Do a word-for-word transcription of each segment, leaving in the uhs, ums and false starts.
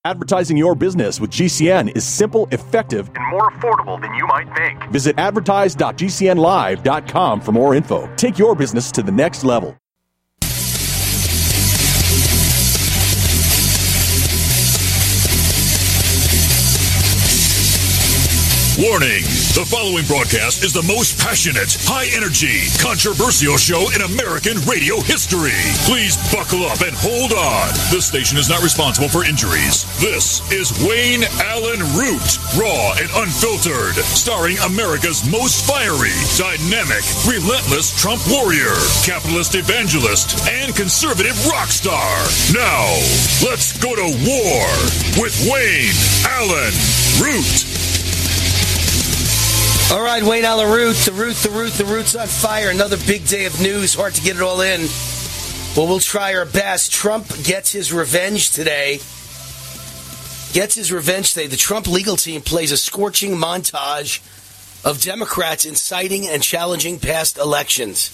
Advertising your business with G C N is simple, effective, and more affordable than you might think. Visit advertise dot g c n live dot com for more info. Take your business to the next level. Warning! The following broadcast is the most passionate, high-energy, controversial show in American radio history. Please buckle up and hold on. This station is not responsible for injuries. This is Wayne Allen Root, raw and unfiltered, starring America's most fiery, dynamic, relentless Trump warrior, capitalist evangelist, and conservative rock star. Now, let's go to war with Wayne Allen Root. All right, Wayne Allen Root, the root, the root, the root's on fire. Another big day of news. Hard to get it all in. Well, we'll try our best. Trump gets his revenge today. Gets his revenge today. The Trump legal team plays a scorching montage of Democrats inciting and challenging past elections.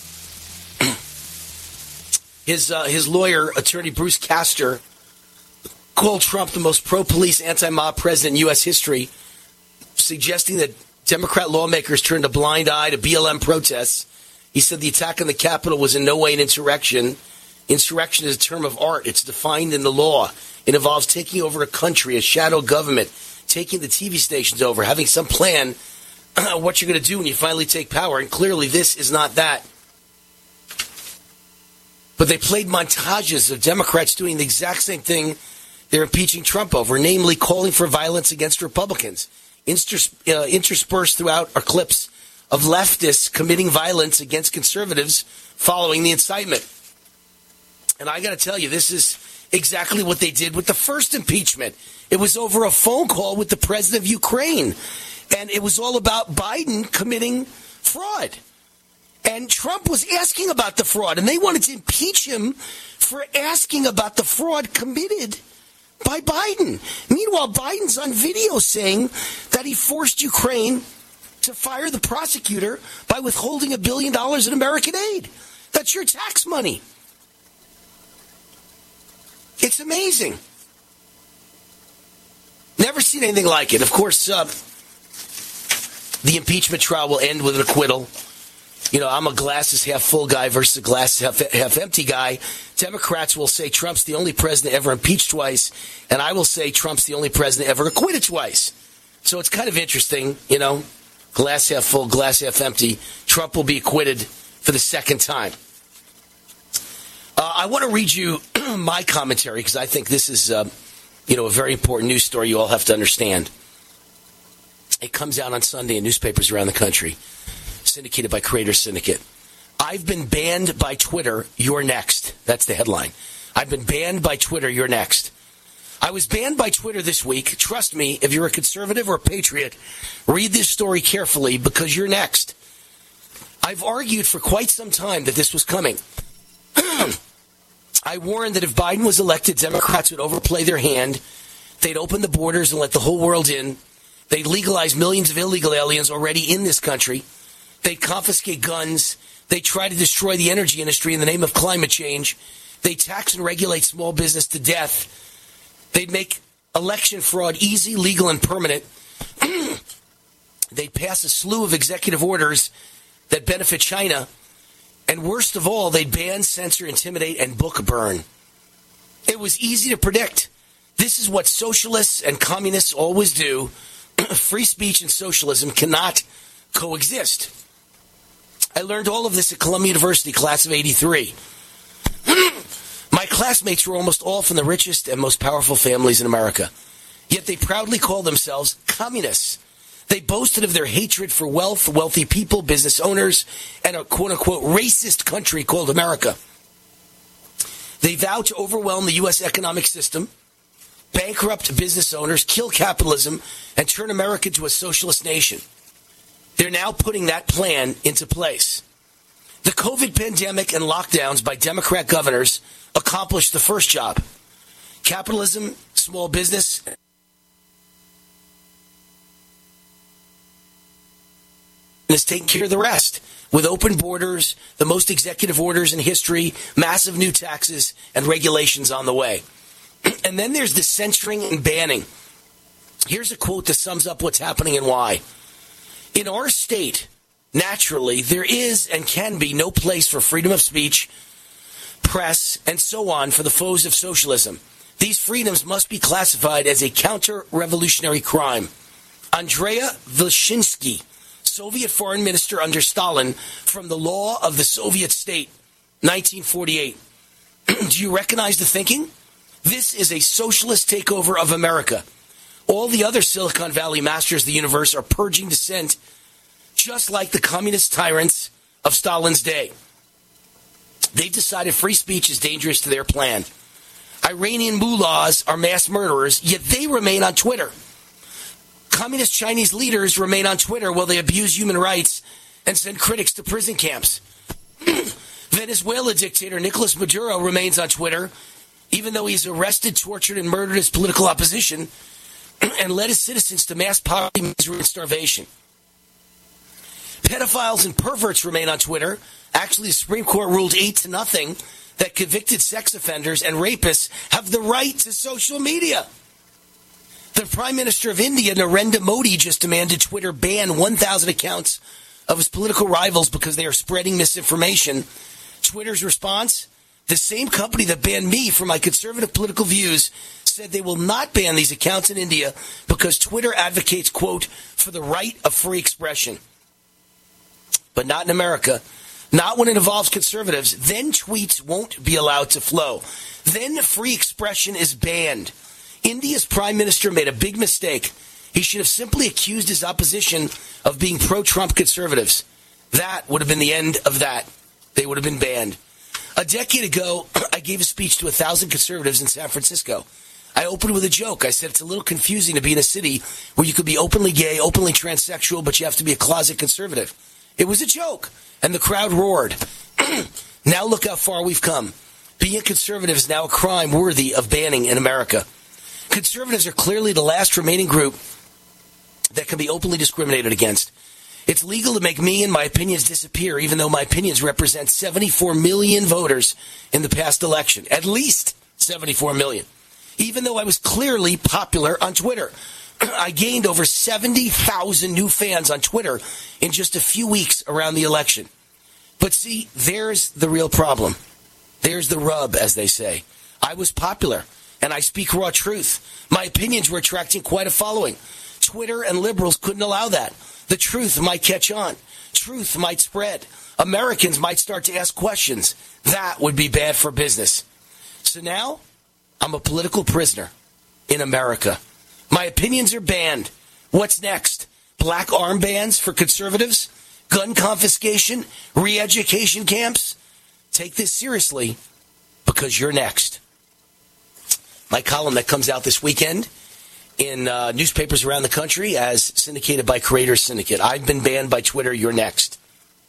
his uh, his lawyer, attorney Bruce Castor, called Trump the most pro-police, anti-mob president in U S history, suggesting that Democrat lawmakers turned a blind eye to B L M protests. He said the attack on the Capitol was in no way an insurrection. Insurrection is a term of art. It's defined in the law. It involves taking over a country, a shadow government, taking the T V stations over, having some plan what you're going to do when you finally take power. And clearly this is not that. But they played montages of Democrats doing the exact same thing they're impeaching Trump over, namely calling for violence against Republicans. Inters- uh, interspersed throughout are clips of leftists committing violence against conservatives following the incitement. And I got to tell you, this is exactly what they did with the first impeachment. It was over a phone call with the president of Ukraine. And it was all about Biden committing fraud. And Trump was asking about the fraud. And they wanted to impeach him for asking about the fraud committed by Biden. Meanwhile, Biden's on video saying that he forced Ukraine to fire the prosecutor by withholding a billion dollars in American aid. That's your tax money. It's amazing. Never seen anything like it. Of course, uh, the impeachment trial will end with an acquittal. You know, I'm a glasses half full guy versus a glasses half, half empty guy. Democrats will say Trump's the only president ever impeached twice, and I will say Trump's the only president ever acquitted twice. So it's kind of interesting, you know, glass half full, glass half empty. Trump will be acquitted for the second time. Uh, I want to read you my commentary because I think this is, uh, you know, a very important news story you all have to understand. It comes out on Sunday in newspapers around the country. Syndicated by Creator Syndicate. I've been banned by Twitter, you're next. That's the headline. I've been banned by Twitter, you're next. I was banned by Twitter this week. Trust me, if you're a conservative or a patriot, read this story carefully because you're next. I've argued for quite some time that this was coming. I warned that if Biden was elected, Democrats would overplay their hand. They'd open the borders and let the whole world in. They'd legalize millions of illegal aliens already in this country. They'd confiscate guns. They try to destroy the energy industry in the name of climate change. They tax and regulate small business to death. They'd make election fraud easy, legal, and permanent. They'd pass a slew of executive orders that benefit China. And worst of all, they'd ban, censor, intimidate, and book burn. It was easy to predict. This is what socialists and communists always do. Free speech and socialism cannot coexist. I learned all of this at Columbia University, class of eighty-three. My classmates were almost all from the richest and most powerful families in America. Yet they proudly call themselves communists. They boasted of their hatred for wealth, wealthy people, business owners, and a quote-unquote racist country called America. They vow to overwhelm the U S economic system, bankrupt business owners, kill capitalism, and turn America into a socialist nation. They're now putting that plan into place. The COVID pandemic and lockdowns by Democrat governors accomplished the first job. Capitalism, small business, is taking care of the rest. With open borders, the most executive orders in history, massive new taxes, and regulations on the way. And then there's the censoring and banning. Here's a quote that sums up what's happening and why. In our state, naturally, there is and can be no place for freedom of speech, press, and so on for the foes of socialism. These freedoms must be classified as a counter-revolutionary crime. Andrea Vyshinsky, Soviet foreign minister under Stalin, from the Law of the Soviet State, nineteen forty-eight. Do you recognize the thinking? This is a socialist takeover of America. All the other Silicon Valley masters of the universe are purging dissent, just like the communist tyrants of Stalin's day. They've decided free speech is dangerous to their plan. Iranian mullahs are mass murderers, yet they remain on Twitter. Communist Chinese leaders remain on Twitter while they abuse human rights and send critics to prison camps. Venezuela dictator Nicolas Maduro remains on Twitter, even though he's arrested, tortured, and murdered his political opposition and led his citizens to mass poverty, misery, and starvation. Pedophiles and perverts remain on Twitter. Actually, the Supreme Court ruled eight to nothing that convicted sex offenders and rapists have the right to social media. The Prime Minister of India, Narendra Modi, just demanded Twitter ban one thousand accounts of his political rivals because they are spreading misinformation. Twitter's response? The same company that banned me for my conservative political views said they will not ban these accounts in India because Twitter advocates, quote, for the right of free expression. But not in America. Not when it involves conservatives. Then tweets won't be allowed to flow. Then free expression is banned. India's prime minister made a big mistake. He should have simply accused his opposition of being pro-Trump conservatives. That would have been the end of that. They would have been banned. A decade ago, I gave a speech to a thousand conservatives in San Francisco. I opened with a joke. I said it's a little confusing to be in a city where you could be openly gay, openly transsexual, but you have to be a closet conservative. It was a joke, and the crowd roared. Now look how far we've come. Being a conservative is now a crime worthy of banning in America. Conservatives are clearly the last remaining group that can be openly discriminated against. It's legal to make me and my opinions disappear, even though my opinions represent seventy-four million voters in the past election. At least seventy-four million. Even though I was clearly popular on Twitter. I gained over seventy thousand new fans on Twitter in just a few weeks around the election. But see, there's the real problem. There's the rub, as they say. I was popular, and I speak raw truth. My opinions were attracting quite a following. Twitter and liberals couldn't allow that. The truth might catch on. Truth might spread. Americans might start to ask questions. That would be bad for business. So now, I'm a political prisoner in America. My opinions are banned. What's next? Black armbands for conservatives? Gun confiscation? Re-education camps? Take this seriously, because you're next. My column that comes out this weekend in uh, newspapers around the country as syndicated by Creator Syndicate. I've been banned by Twitter. You're next.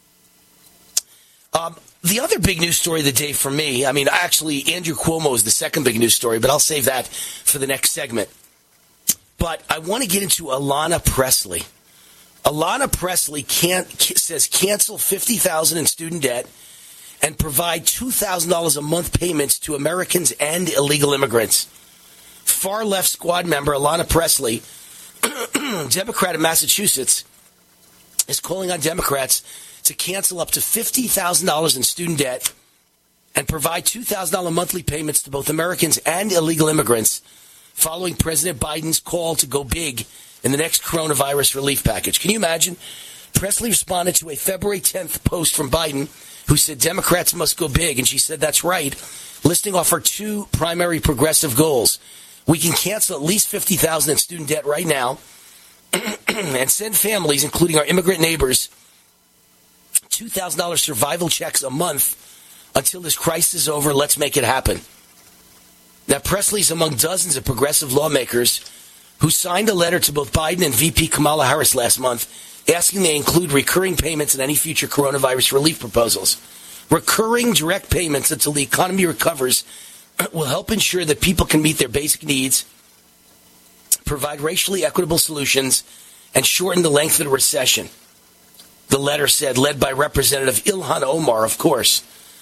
Um, the other big news story of the day for me, I mean, actually, Andrew Cuomo is the second big news story, but I'll save that for the next segment. But I want to get into Alana Presley. Alana Presley can't, says cancel fifty thousand dollars in student debt and provide two thousand dollars a month payments to Americans and illegal immigrants. Far-left squad member Alana Presley, Democrat in Massachusetts, is calling on Democrats to cancel up to fifty thousand dollars in student debt and provide two thousand dollars monthly payments to both Americans and illegal immigrants following President Biden's call to go big in the next coronavirus relief package. Can you imagine? Presley responded to a February tenth post from Biden who said Democrats must go big, and she said that's right, listing off her two primary progressive goals. We can cancel at least fifty thousand dollars in student debt right now and send families, including our immigrant neighbors, two thousand dollars survival checks a month until this crisis is over. Let's make it happen. Now, Presley's among dozens of progressive lawmakers who signed a letter to both Biden and V P Kamala Harris last month asking they include recurring payments in any future coronavirus relief proposals. Recurring direct payments until the economy recovers will help ensure that people can meet their basic needs, provide racially equitable solutions, and shorten the length of the recession. The letter said, led by Representative Ilhan Omar, of course.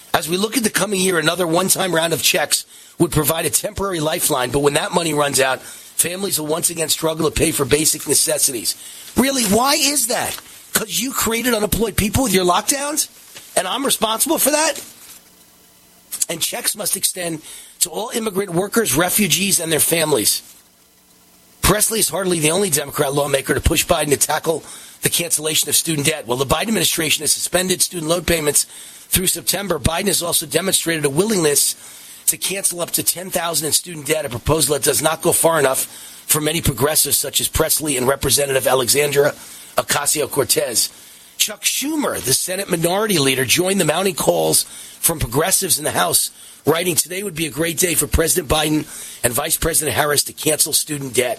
As we look at the coming year, another one-time round of checks would provide a temporary lifeline, but when that money runs out, families will once again struggle to pay for basic necessities. Really, why is that? Because you created unemployed people with your lockdowns? And I'm responsible for that? And checks must extend to all immigrant workers, refugees, and their families. Presley is hardly the only Democrat lawmaker to push Biden to tackle the cancellation of student debt. While the Biden administration has suspended student loan payments through September, Biden has also demonstrated a willingness to cancel up to ten thousand dollars in student debt, a proposal that does not go far enough for many progressives such as Presley and Representative Alexandria Ocasio-Cortez. Chuck Schumer, the Senate Minority Leader, joined the mounting calls from progressives in the House, writing, "Today would be a great day for President Biden and Vice President Harris to cancel student debt."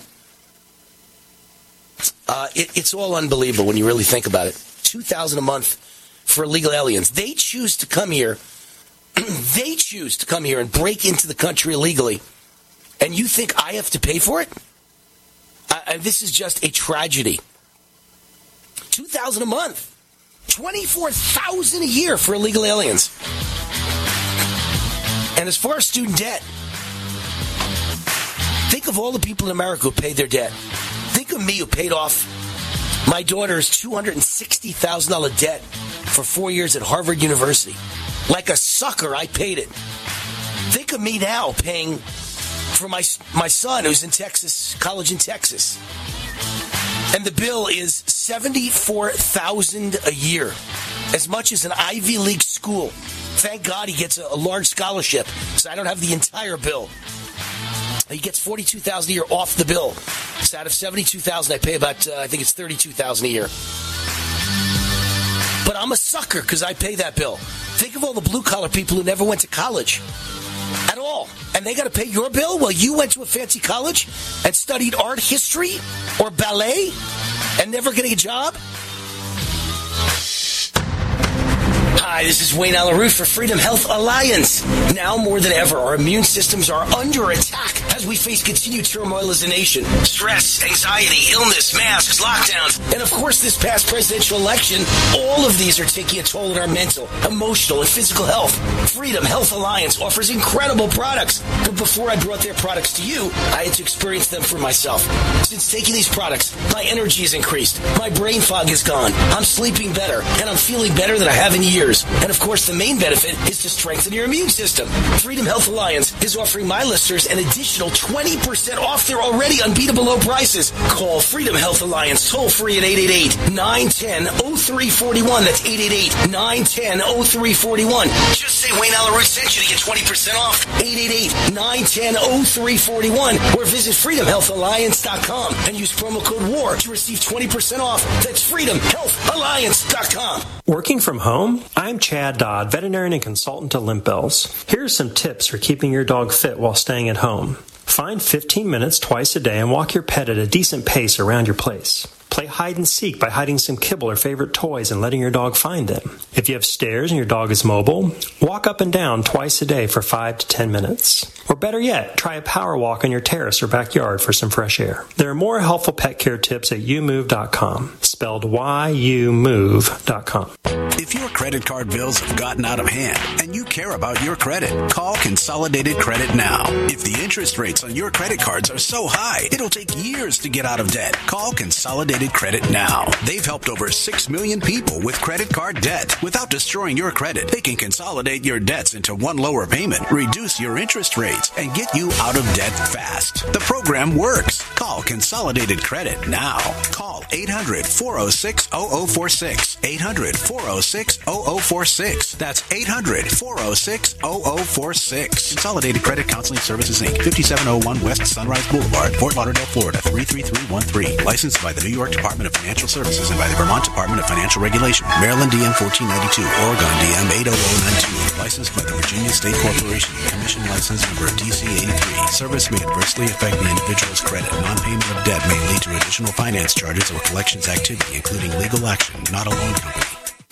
Uh, it, it's all unbelievable when you really think about it. two thousand dollars a month for illegal aliens. They choose to come here. They choose to come here and break into the country illegally. And you think I have to pay for it? Uh, this is just a tragedy. two thousand dollars a month. twenty-four thousand dollars a year for illegal aliens. And as far as student debt, think of all the people in America who paid their debt. Think of me who paid off my daughter's two hundred sixty thousand dollars debt for four years at Harvard University. Like a sucker, I paid it. Think of me now paying for my my son who's in Texas, college in Texas. And the bill is seventy-four thousand dollars a year, as much as an Ivy League school. Thank God he gets a, a large scholarship, so I don't have the entire bill. He gets forty-two thousand dollars a year off the bill. So out of seventy-two thousand dollars, I pay about, uh, I think it's thirty-two thousand dollars a year. But I'm a sucker because I pay that bill. Think of all the blue-collar people who never went to college at all. And they got to pay your bill while you went to a fancy college and studied art history or ballet and never getting a job? Hi, this is Wayne Alaroot for Freedom Health Alliance. Now more than ever, our immune systems are under attack as we face continued turmoil as a nation. Stress, anxiety, illness, masks, lockdowns, and of course this past presidential election. All of these are taking a toll on our mental, emotional, and physical health. Freedom Health Alliance offers incredible products. But before I brought their products to you, I had to experience them for myself. Since taking these products, my energy has increased, my brain fog is gone, I'm sleeping better, and I'm feeling better than I have in years. And of course, the main benefit is to strengthen your immune system. Freedom Health Alliance is offering my listeners an additional twenty percent off their already unbeatable low prices. Call Freedom Health Alliance toll free at eight eight eight, nine one zero, zero three four one. That's eight eight eight, nine one zero, zero three four one. Just say Wayne Alaroot sent you to get twenty percent off. eight eight eight, nine one zero, zero three four one. Or visit freedom health alliance dot com and use promo code WAR to receive twenty percent off. That's freedom health alliance dot com. Working from home? I'm Chad Dodd, veterinarian and consultant to Limp Bells. Here are some tips for keeping your dog fit while staying at home. Find fifteen minutes twice a day and walk your pet at a decent pace around your place. Play hide and seek by hiding some kibble or favorite toys and letting your dog find them. If you have stairs and your dog is mobile, walk up and down twice a day for five to ten minutes. Or better yet, try a power walk on your terrace or backyard for some fresh air. There are more helpful pet care tips at you move dot com, spelled Y U move dot com. If your credit card bills have gotten out of hand and you care about your credit, call Consolidated Credit now. If the interest rates on your credit cards are so high, it'll take years to get out of debt. Call Consolidated Credit now. They've helped over six million people with credit card debt. Without destroying your credit, they can consolidate your debts into one lower payment, reduce your interest rates, and get you out of debt fast. The program works. Call Consolidated Credit now. Call eight hundred, four oh six, oh oh four six. eight hundred, four oh six, oh oh four six. That's eight hundred, four oh six, oh oh four six. Consolidated Credit Counseling Services, Incorporated. fifty-seven oh one West Sunrise Boulevard, Fort Lauderdale, Florida, three three three one three. Licensed by the New York Department of Financial Services and by the Vermont Department of Financial Regulation. Maryland D M fourteen ninety-two. Oregon D M eight oh oh nine two. Licensed by the Virginia State Corporation. Commission license number D C eighty-three. Service may adversely affect the individual's credit. Non-payment of debt may lead to additional finance charges or collections activity, including legal action, not a loan company. Hi,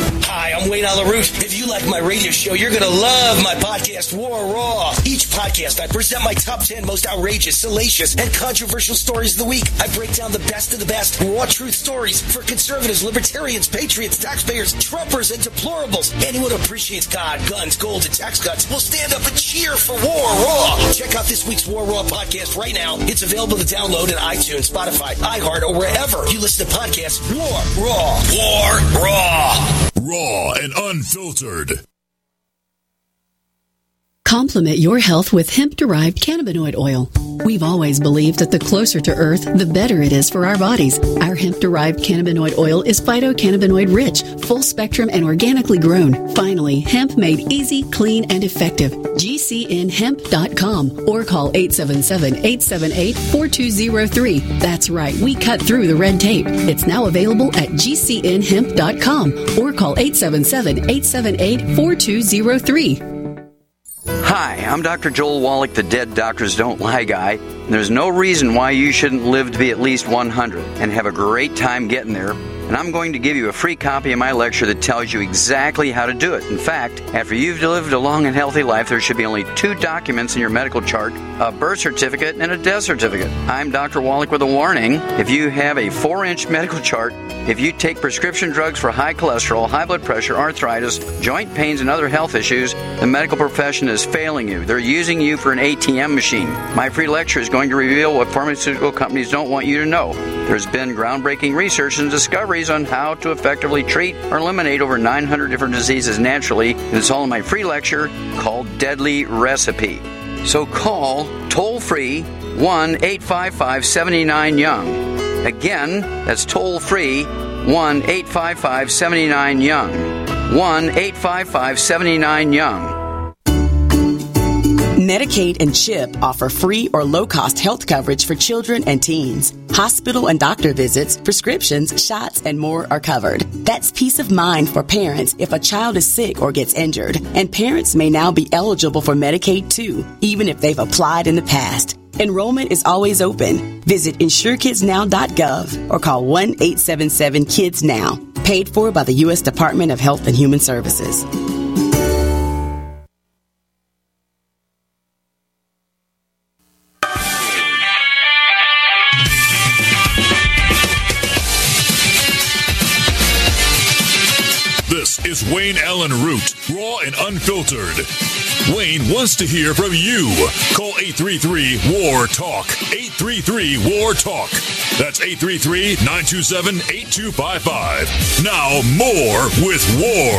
Hi, I'm Wayne Allyn Root. If you like my radio show, you're going to love my podcast, War Raw. Each podcast, I present my top ten most outrageous, salacious, and controversial stories of the week. I break down the best of the best raw truth stories for conservatives, libertarians, patriots, taxpayers, Trumpers, and deplorables. Anyone who appreciates God, guns, gold, and tax cuts will stand up and cheer for War Raw. Check out this week's War Raw podcast right now. It's available to download in iTunes, Spotify, iHeart, or wherever you listen to podcasts. War Raw. War Raw. Raw and unfiltered. Complement your health with hemp-derived cannabinoid oil. We've always believed that the closer to Earth, the better it is for our bodies. Our hemp-derived cannabinoid oil is phytocannabinoid-rich, full-spectrum, and organically grown. Finally, hemp made easy, clean, and effective. G C N hemp dot com or call eight seven seven, eight seven eight, four two zero three. That's right, we cut through the red tape. It's now available at G C N hemp dot com or call eight seven seven, eight seven eight, four two zero three. Hi, I'm Doctor Joel Wallach, the Dead Doctors Don't Lie guy. And there's no reason why you shouldn't live to be at least one hundred and have a great time getting there. And I'm going to give you a free copy of my lecture that tells you exactly how to do it. In fact, after you've lived a long and healthy life, there should be only two documents in your medical chart, a birth certificate and a death certificate. I'm Doctor Wallach with a warning. If you have a four-inch medical chart, if you take prescription drugs for high cholesterol, high blood pressure, arthritis, joint pains, and other health issues, the medical profession is failing you. They're using you for an A T M machine. My free lecture is going to reveal what pharmaceutical companies don't want you to know. There's been groundbreaking research and discoveries on how to effectively treat or eliminate over nine hundred different diseases naturally, and it's all in my free lecture called Deadly Recipe. So call toll-free one eight five five, seven nine, young. Again, that's toll-free one eight five five, seven nine, young. one eight five five, seven nine, young. Medicaid and CHIP offer free or low-cost health coverage for children and teens. Hospital and doctor visits, prescriptions, shots, and more are covered. That's peace of mind for parents if a child is sick or gets injured. And parents may now be eligible for Medicaid too, even if they've applied in the past. Enrollment is always open. Visit insure kids now dot gov or call one eight seven seven, kids now. Paid for by the U S Department of Health and Human Services. This is Wayne Allyn Root, raw and unfiltered. Wayne wants to hear from you. Call eight three three, W A R, TALK. eight three three, W A R, TALK. That's eight three three, nine two seven, eight two five five. Now more with War.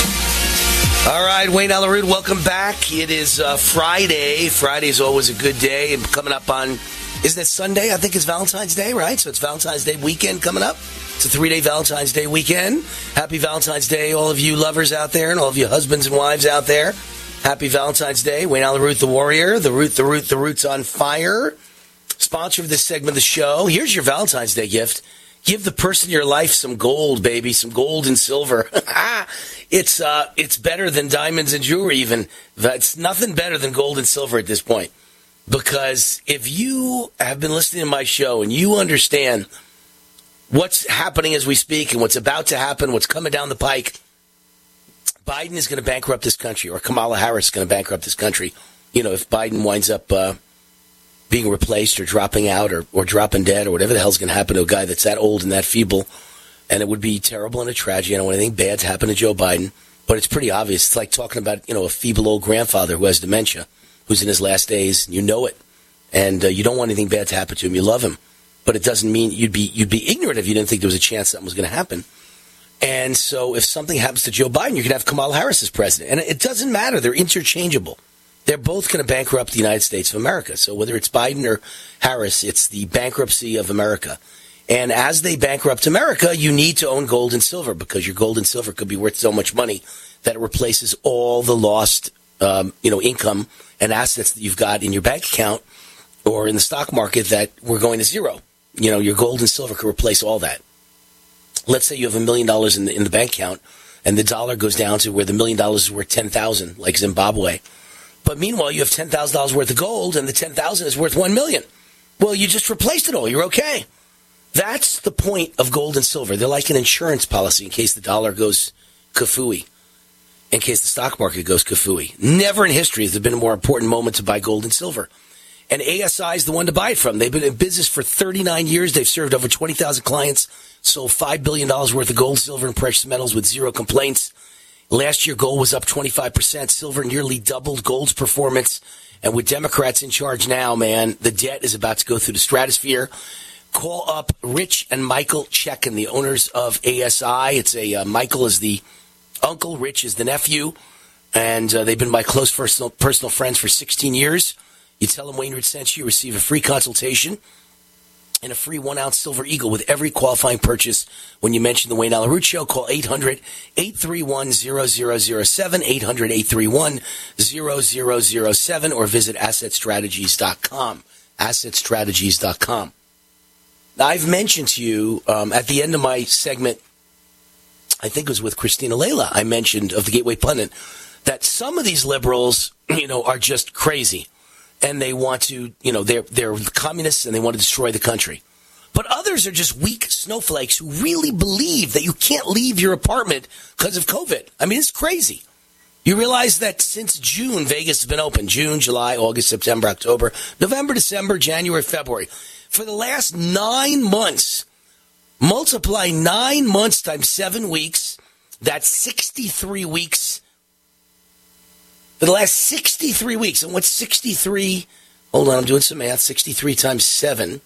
All right, Wayne Allyn Root, welcome back. It is uh, Friday. Friday is always a good day. And coming up on, isn't it Sunday? I think it's Valentine's Day, right? So it's Valentine's Day weekend coming up. It's a three-day Valentine's Day weekend. Happy Valentine's Day, all of you lovers out there and all of you husbands and wives out there. Happy Valentine's Day. Wayne Allyn Root, the Warrior. The Root, the Root, the Root's on fire. Sponsor of this segment of the show. Here's your Valentine's Day gift. Give the person in your life some gold, baby, some gold and silver. it's uh, it's better than diamonds and jewelry even. It's nothing better than gold and silver at this point. Because if you have been listening to my show and you understand what's happening as we speak and what's about to happen, what's coming down the pike, Biden is going to bankrupt this country, or Kamala Harris is going to bankrupt this country. You know, if Biden winds up uh, being replaced or dropping out or, or dropping dead or whatever the hell's going to happen to a guy that's that old and that feeble. And it would be terrible and a tragedy. I don't want anything bad to happen to Joe Biden. But it's pretty obvious. It's like talking about, you know, a feeble old grandfather who has dementia, who's in his last days. You know it. And uh, you don't want anything bad to happen to him. You love him. But it doesn't mean you'd be you'd be ignorant if you didn't think there was a chance something was going to happen. And so if something happens to Joe Biden, you can have Kamala Harris as president. And it doesn't matter. They're interchangeable. They're both going to bankrupt the United States of America. So whether it's Biden or Harris, it's the bankruptcy of America. And as they bankrupt America, you need to own gold and silver because your gold and silver could be worth so much money that it replaces all the lost um, you know, income and assets that you've got in your bank account or in the stock market that were going to zero. You know, your gold and silver could replace all that. Let's say you have a million dollars in the, in the bank account and the dollar goes down to where the million dollars is worth ten thousand, like Zimbabwe. But meanwhile, you have ten thousand dollars worth of gold and the ten thousand is worth one million. Well, you just replaced it all. You're okay. That's the point of gold and silver. They're like an insurance policy in case the dollar goes kafooey, in case the stock market goes kafooey. Never in history has there been a more important moment to buy gold and silver. And A S I is the one to buy it from. They've been in business for thirty-nine years. They've served over twenty thousand clients, sold five billion dollars worth of gold, silver, and precious metals with zero complaints. Last year, gold was up twenty-five percent. Silver nearly doubled gold's performance. And with Democrats in charge now, man, the debt is about to go through the stratosphere. Call up Rich and Michael Checkin, the owners of A S I. It's a uh, Michael is the uncle, Rich is the nephew. And uh, they've been my close personal, personal friends for sixteen years. You tell them Wayne Root sent you, you receive a free consultation and a free one-ounce Silver Eagle with every qualifying purchase when you mention the Wayne Allyn Root Show. Call eight hundred, eight three one, zero zero zero seven, eight hundred, eight three one, zero zero zero seven, or visit asset strategies dot com, asset strategies dot com. Now, I've mentioned to you um, at the end of my segment, I think it was with Christina Layla, I mentioned of the Gateway Pundit, that some of these liberals, you know, are just crazy. And they want to, you know, they're they're communists and they want to destroy the country. But others are just weak snowflakes who really believe that you can't leave your apartment because of COVID. I mean, it's crazy. You realize that since June, Vegas has been open. June, July, August, September, October, November, December, January, February. For the last nine months, multiply nine months times seven weeks, that's sixty-three weeks. For the last sixty-three weeks, and what's sixty-three? Hold on, I'm doing some math. sixty-three times seven.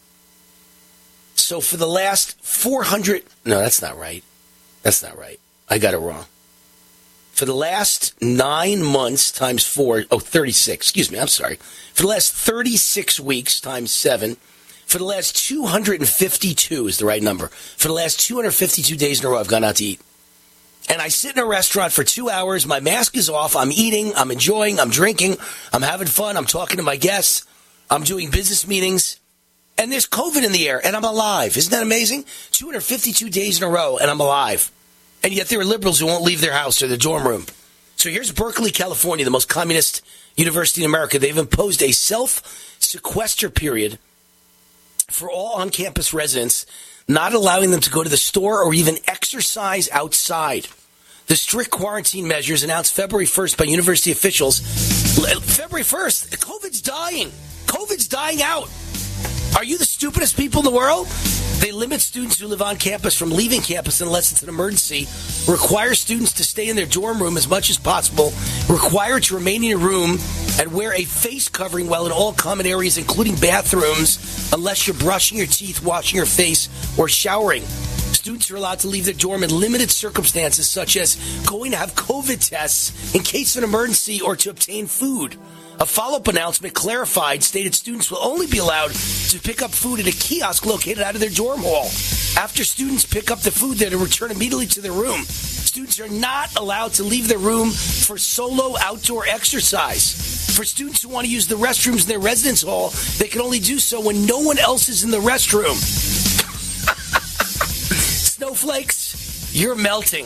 So for the last four hundred, no, that's not right. That's not right. I got it wrong. For the last nine months times four, oh, thirty-six, excuse me, I'm sorry. For the last thirty-six weeks times seven, for the last two hundred fifty-two is the right number. For the last two hundred fifty-two days in a row, I've gone out to eat. And I sit in a restaurant for two hours. My mask is off. I'm eating. I'm enjoying. I'm drinking. I'm having fun. I'm talking to my guests. I'm doing business meetings. And there's COVID in the air, and I'm alive. Isn't that amazing? two hundred fifty-two days in a row, and I'm alive. And yet there are liberals who won't leave their house or their dorm room. So here's Berkeley, California, the most communist university in America. They've imposed a self-sequester period for all on-campus residents, not allowing them to go to the store or even exercise outside. The strict quarantine measures announced February first by university officials. February first, COVID's dying. COVID's dying out. Are you the stupidest people in the world? They limit students who live on campus from leaving campus unless it's an emergency, require students to stay in their dorm room as much as possible, require to remain in your room and wear a face covering while in all common areas, including bathrooms, unless you're brushing your teeth, washing your face, or showering. Students are allowed to leave their dorm in limited circumstances, such as going to have COVID tests in case of an emergency or to obtain food. A follow-up announcement clarified, stated students will only be allowed to pick up food at a kiosk located out of their dorm hall. After students pick up the food, they're to return immediately to their room. Students are not allowed to leave their room for solo outdoor exercise. For students who want to use the restrooms in their residence hall, they can only do so when no one else is in the restroom. Snowflakes, you're melting.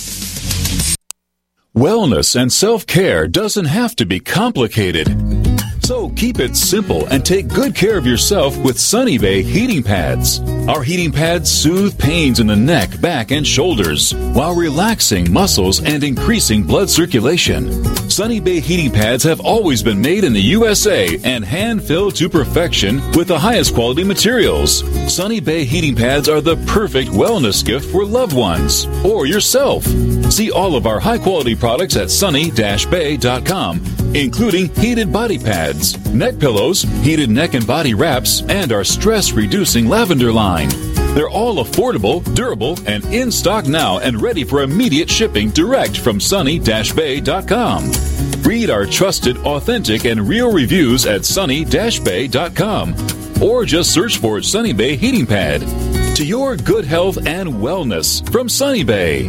Wellness and self-care doesn't have to be complicated. So keep it simple and take good care of yourself with Sunny Bay heating pads. Our heating pads soothe pains in the neck, back, and shoulders while relaxing muscles and increasing blood circulation. Sunny Bay heating pads have always been made in the U S A and hand-filled to perfection with the highest quality materials. Sunny Bay heating pads are the perfect wellness gift for loved ones or yourself. See all of our high-quality products at sunny dash bay dot com, including heated body pads, neck pillows, heated neck and body wraps, and our stress-reducing lavender line. They're all affordable, durable, and in stock now and ready for immediate shipping direct from sunny dash bay dot com. Read our trusted, authentic, and real reviews at sunny dash bay dot com or just search for Sunny Bay Heating Pad. To your good health and wellness from Sunny Bay.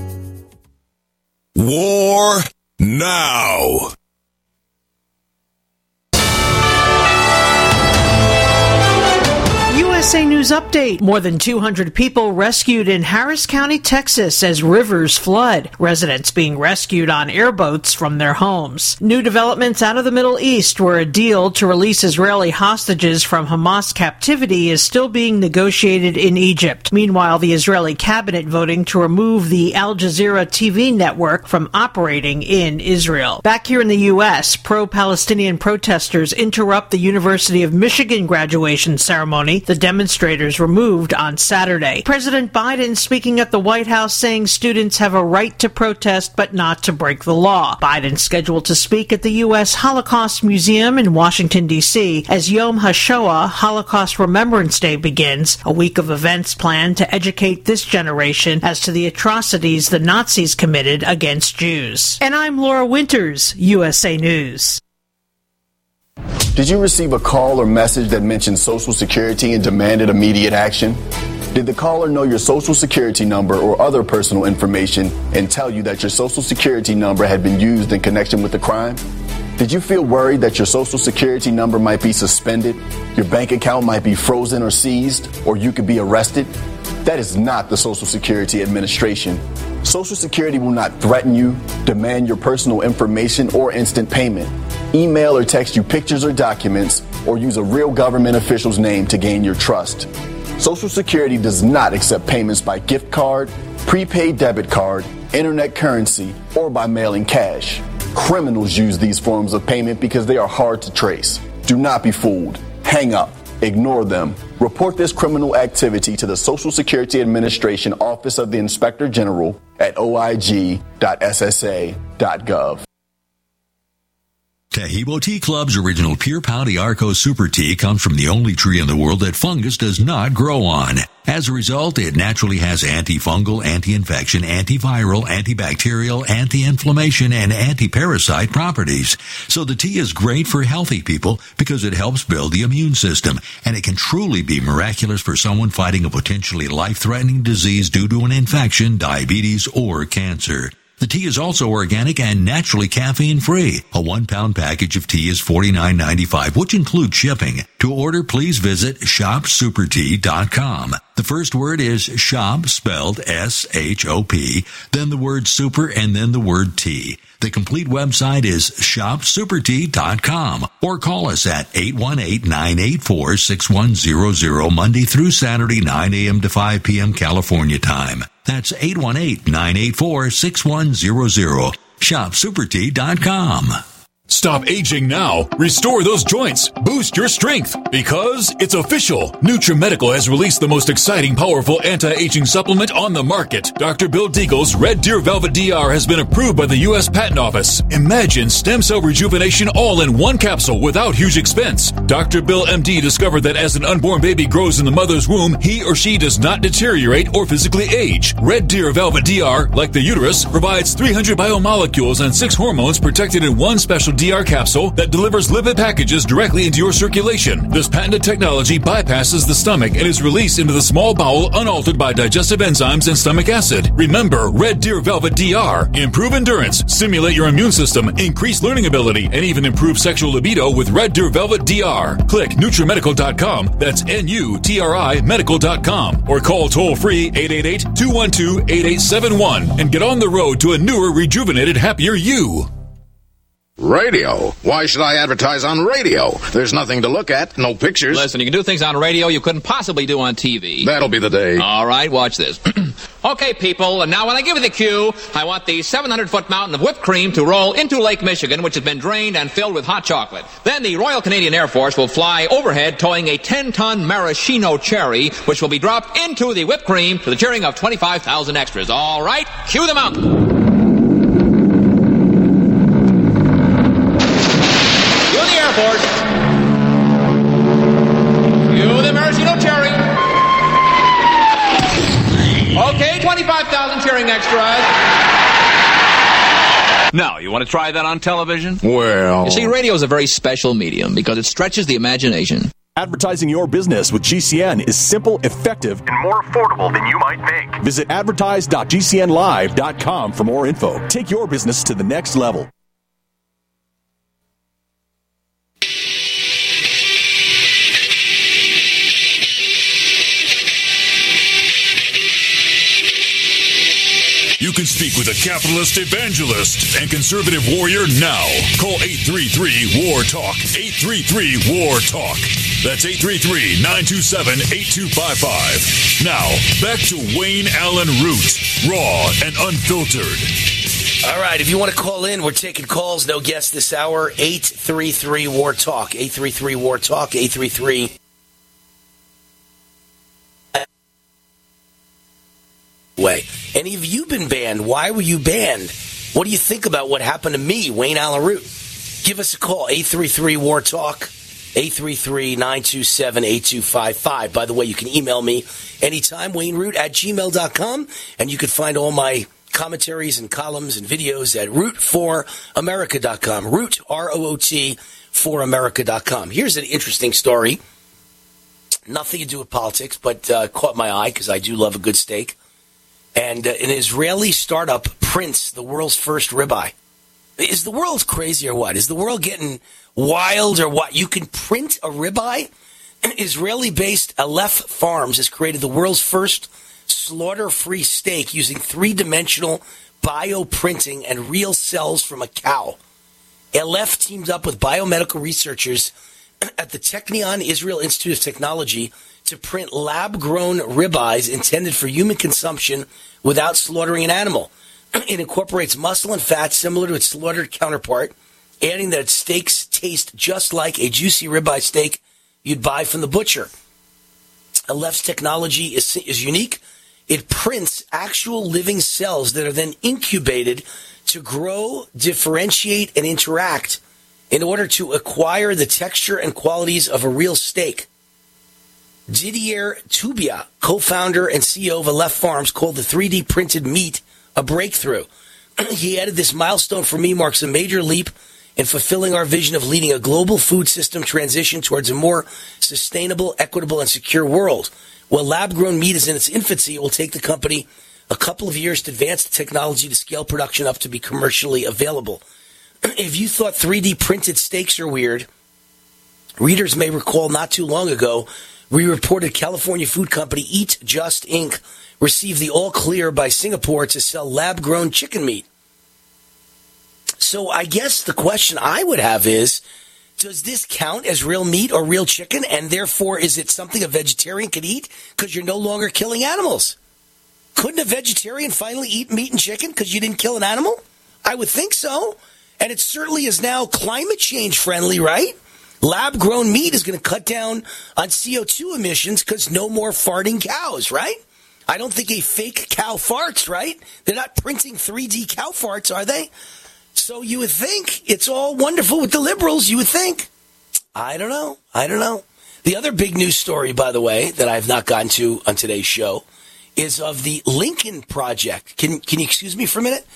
War now. U S S A News Update. More than two hundred people rescued in Harris County, Texas as rivers flood. Residents being rescued on airboats from their homes. New developments out of the Middle East, where a deal to release Israeli hostages from Hamas captivity is still being negotiated in Egypt. Meanwhile, the Israeli cabinet voting to remove the Al Jazeera T V network from operating in Israel. Back here in the U S, pro-Palestinian protesters interrupt the University of Michigan graduation ceremony. The demonstrators were moved on Saturday. President Biden speaking at the White House saying students have a right to protest but not to break the law. Biden scheduled to speak at the U S Holocaust Museum in Washington, D C as Yom HaShoah, Holocaust Remembrance Day, begins, a week of events planned to educate this generation as to the atrocities the Nazis committed against Jews. And I'm Laura Winters, U S A News. Did you receive a call or message that mentioned Social Security and demanded immediate action? Did the caller know your Social Security number or other personal information and tell you that your Social Security number had been used in connection with the crime? Did you feel worried that your Social Security number might be suspended, your bank account might be frozen or seized, or you could be arrested? That is not the Social Security Administration. Social Security will not threaten you, demand your personal information or instant payment, email or text you pictures or documents, or use a real government official's name to gain your trust. Social Security does not accept payments by gift card, prepaid debit card, internet currency, or by mailing cash. Criminals use these forms of payment because they are hard to trace. Do not be fooled. Hang up. Ignore them. Report this criminal activity to the Social Security Administration Office of the Inspector General at o i g dot s s a dot gov. Taheebo Tea Club's original Pure Pau d'Arco Super Tea comes from the only tree in the world that fungus does not grow on. As a result, it naturally has antifungal, anti-infection, antiviral, antibacterial, anti-inflammation, and anti-parasite properties. So the tea is great for healthy people because it helps build the immune system, and it can truly be miraculous for someone fighting a potentially life-threatening disease due to an infection, diabetes, or cancer. The tea is also organic and naturally caffeine-free. A one-pound package of tea is forty-nine ninety-five, which includes shipping. To order, please visit shop super tea dot com. The first word is shop, spelled S H O P, then the word super, and then the word tea. The complete website is shop super tea dot com, or call us at eight one eight, nine eight four, six one zero zero Monday through Saturday, nine a.m. to five p.m. California time. That's eight one eight, nine eight four, six one zero zero. shop super tea dot com. Stop aging now. Restore those joints. Boost your strength. Because it's official. NutriMedical has released the most exciting, powerful anti-aging supplement on the market. Doctor Bill Deagle's Red Deer Velvet D R has been approved by the U S Patent Office. Imagine stem cell rejuvenation all in one capsule without huge expense. Doctor Bill M D discovered that as an unborn baby grows in the mother's womb, he or she does not deteriorate or physically age. Red Deer Velvet D R, like the uterus, provides three hundred biomolecules and six hormones protected in one special D R capsule that delivers lipid packages directly into your circulation. This patented technology bypasses the stomach and is released into the small bowel unaltered by digestive enzymes and stomach acid. Remember, Red Deer Velvet D R. Improve endurance, stimulate your immune system, increase learning ability, and even improve sexual libido with Red Deer Velvet D R. Click NutriMedical dot com, that's N U T R I medical dot com, or call toll-free eight eight eight, two one two, eight eight seven one and get on the road to a newer, rejuvenated, happier you. Radio? Why should I advertise on radio? There's nothing to look at, no pictures. Listen, you can do things on radio you couldn't possibly do on T V. That'll be the day. All right, watch this. Okay, people, and now when I give you the cue, I want the seven hundred foot mountain of whipped cream to roll into Lake Michigan, which has been drained and filled with hot chocolate. Then the Royal Canadian Air Force will fly overhead towing a ten ton maraschino cherry, which will be dropped into the whipped cream to the cheering of twenty-five thousand extras. All right, cue the mountain. Force. Cue the maraschino cherry. Okay, twenty-five thousand cheering extras. Now, you want to try that on television? Well... You see, radio is a very special medium because it stretches the imagination. Advertising your business with G C N is simple, effective, and more affordable than you might think. Visit advertise dot g c n live dot com for more info. Take your business to the next level. can speak with a capitalist evangelist and conservative warrior now. Call eight three three, W A R, TALK. eight three three, W A R, TALK. That's eight three three, nine two seven, eight two five five. Now, back to Wayne Allen Root, raw and unfiltered. All right, if you want to call in, we're taking calls. No guests this hour. eight three three, W A R, TALK. eight three three, W A R, TALK. eight three three way. Any of you been banned? Why were you banned? What do you think about what happened to me, Wayne Allen Root? Give us a call, eight three three, W A R, TALK. eight three three, nine two seven, eight two five five. By the way, you can email me anytime, Wayne Root at gmail dot com, and you can find all my commentaries and columns and videos at root for america dot com. Root, R O O T, for america dot com. Here's an interesting story. Nothing to do with politics, but uh, caught my eye because I do love a good steak. And uh, an Israeli startup prints the world's first ribeye. Is the world crazy or what? Is the world getting wild or what? You can print a ribeye? Israeli-based Aleph Farms has created the world's first slaughter-free steak using three-dimensional bioprinting and real cells from a cow. Aleph teamed up with biomedical researchers at the Technion Israel Institute of Technology to print lab-grown ribeyes intended for human consumption without slaughtering an animal. It incorporates muscle and fat similar to its slaughtered counterpart, adding that its steaks taste just like a juicy ribeye steak you'd buy from the butcher. Aleph's technology is, is unique. It prints actual living cells that are then incubated to grow, differentiate, and interact in order to acquire the texture and qualities of a real steak. Didier Tubia, co-founder and C E O of Aleph Farms, called the three D printed meat a breakthrough. He added, "This milestone for me marks a major leap in fulfilling our vision of leading a global food system transition towards a more sustainable, equitable, and secure world. While lab-grown meat is in its infancy, it will take the company a couple of years to advance the technology to scale production up to be commercially available." If you thought three D printed steaks are weird, readers may recall not too long ago, we reported California food company Eat Just Incorporated received the all-clear by Singapore to sell lab-grown chicken meat. So I guess the question I would have is, does this count as real meat or real chicken, and therefore is it something a vegetarian could eat because you're no longer killing animals? Couldn't a vegetarian finally eat meat and chicken because you didn't kill an animal? I would think so. And it certainly is now climate change friendly, right? Lab-grown meat is going to cut down on C O two emissions because no more farting cows, right? I don't think a fake cow farts, right? They're not printing three D cow farts, are they? So you would think it's all wonderful with the liberals, you would think. I don't know. I don't know. The other big news story, by the way, that I've not gotten to on today's show is of the Lincoln Project. Can, can you excuse me for a minute?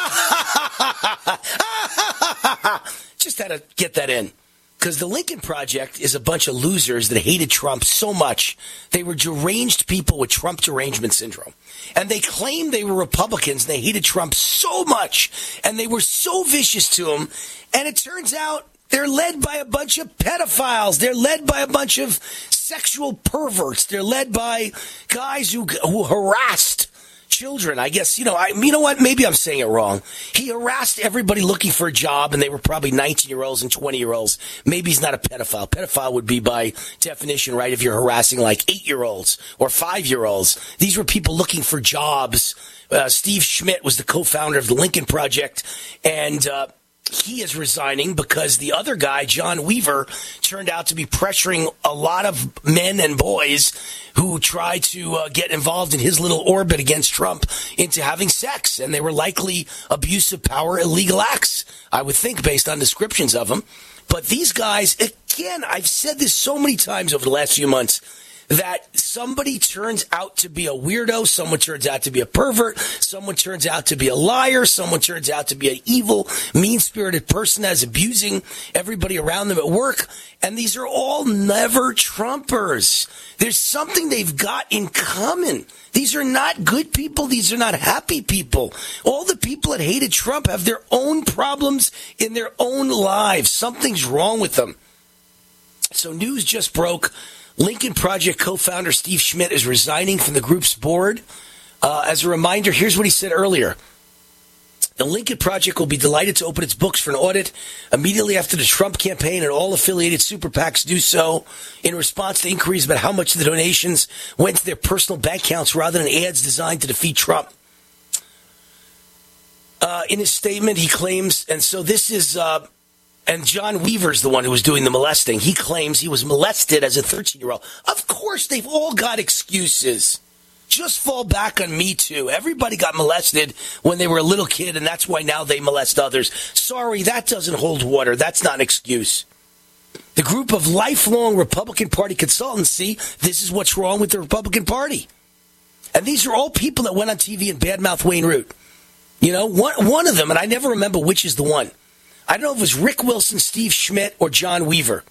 Just had to get that in. Because the Lincoln Project is a bunch of losers that hated Trump so much. They were deranged people with Trump derangement syndrome. And they claimed they were Republicans. And they hated Trump so much. And they were so vicious to him. And it turns out they're led by a bunch of pedophiles. They're led by a bunch of sexual perverts. They're led by guys who, who harassed children. I guess, you know, I, you know what? Maybe I'm saying it wrong. He harassed everybody looking for a job, and they were probably nineteen-year-olds and twenty-year-olds. Maybe he's not a pedophile. Pedophile would be, by definition, right, if you're harassing like eight-year-olds or five-year-olds. These were people looking for jobs. Uh, Steve Schmidt was the co-founder of the Lincoln Project, and uh, he is resigning because the other guy, John Weaver, turned out to be pressuring a lot of men and boys who tried to uh, get involved in his little orbit against Trump into having sex. And they were likely abuse of power, illegal acts, I would think, based on descriptions of them. But these guys, again, I've said this so many times over the last few months, that somebody turns out to be a weirdo, someone turns out to be a pervert, someone turns out to be a liar, someone turns out to be an evil, mean-spirited person that's abusing everybody around them at work, and these are all never Trumpers. There's something they've got in common. These are not good people. These are not happy people. All the people that hated Trump have their own problems in their own lives. Something's wrong with them. So news just broke. Lincoln Project co-founder Steve Schmidt is resigning from the group's board. Uh, as a reminder, here's what he said earlier. The Lincoln Project will be delighted to open its books for an audit immediately after the Trump campaign and all affiliated super PACs do so in response to inquiries about how much of the donations went to their personal bank accounts rather than ads designed to defeat Trump. Uh, in his statement, he claims, and so this is, uh, and John Weaver's the one who was doing the molesting. He claims he was molested as a thirteen-year-old. Of course, they've all got excuses. Just fall back on Me Too. Everybody got molested when they were a little kid, and that's why now they molest others. Sorry, that doesn't hold water. That's not an excuse. The group of lifelong Republican Party consultants see this is what's wrong with the Republican Party. And these are all people that went on T V and badmouthed Wayne Root. You know, one, one of them, and I never remember which is the one. I don't know if it was Rick Wilson, Steve Schmidt, or John Weaver.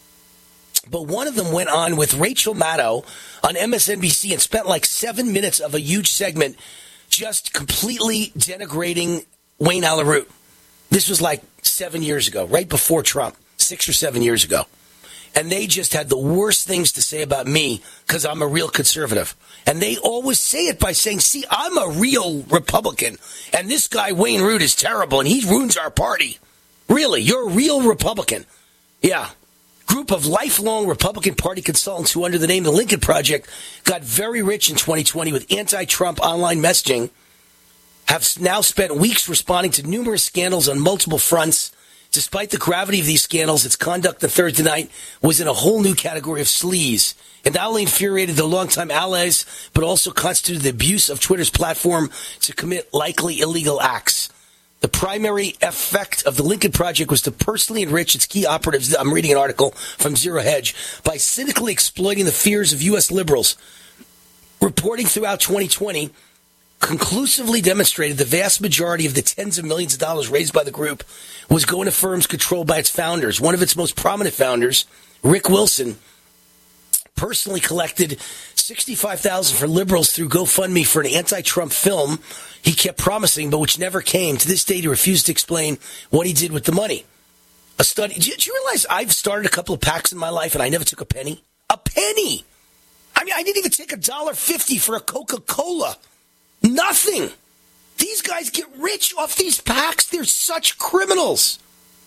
But one of them went on with Rachel Maddow on M S N B C and spent like seven minutes of a huge segment just completely denigrating Wayne Allyn Root. This was like seven years ago, right before Trump, six or seven years ago. And they just had the worst things to say about me because I'm a real conservative. And they always say it by saying, see, I'm a real Republican. And this guy, Wayne Root, is terrible and he ruins our party. Really, you're a real Republican. Yeah. Group of lifelong Republican Party consultants who, under the name of the Lincoln Project, got very rich in twenty twenty with anti-Trump online messaging, have now spent weeks responding to numerous scandals on multiple fronts. Despite the gravity of these scandals, its conduct on Thursday night was in a whole new category of sleaze. It not only infuriated the longtime allies, but also constituted the abuse of Twitter's platform to commit likely illegal acts. The primary effect of the Lincoln Project was to personally enrich its key operatives, I'm reading an article from Zero Hedge, by cynically exploiting the fears of U S liberals. Reporting throughout twenty twenty conclusively demonstrated the vast majority of the tens of millions of dollars raised by the group was going to firms controlled by its founders. One of its most prominent founders, Rick Wilson, personally collected sixty-five thousand dollars for liberals through GoFundMe for an anti-Trump film he kept promising, but which never came. To this date, he refused to explain what he did with the money. A study. Do you, do you realize I've started a couple of PACs in my life and I never took a penny? A penny! I mean, I didn't even take a dollar fifty for a Coca-Cola. Nothing. These guys get rich off these PACs. They're such criminals.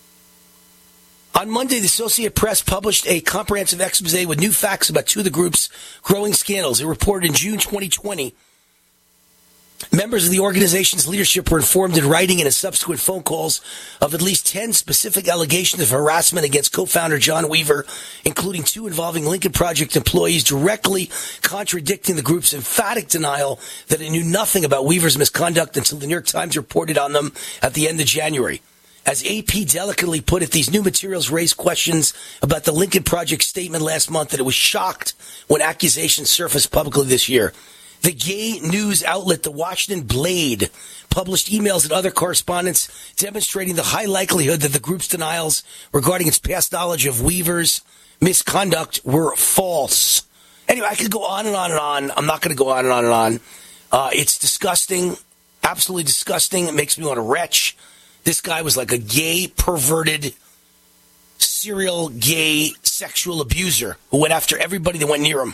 On Monday, the Associated Press published a comprehensive expose with new facts about two of the group's growing scandals. It reported in June twenty twenty. Members of the organization's leadership were informed in writing and in subsequent phone calls of at least ten specific allegations of harassment against co-founder John Weaver, including two involving Lincoln Project employees, directly contradicting the group's emphatic denial that it knew nothing about Weaver's misconduct until the New York Times reported on them at the end of January. As A P delicately put it, these new materials raise questions about the Lincoln Project statement last month that it was shocked when accusations surfaced publicly this year. The gay news outlet The Washington Blade published emails and other correspondence demonstrating the high likelihood that the group's denials regarding its past knowledge of Weaver's misconduct were false. Anyway, I could go on and on and on. I'm not going to go on and on and on. Uh, it's disgusting, absolutely disgusting. It makes me want to retch. This guy was like a gay, perverted, serial gay sexual abuser who went after everybody that went near him.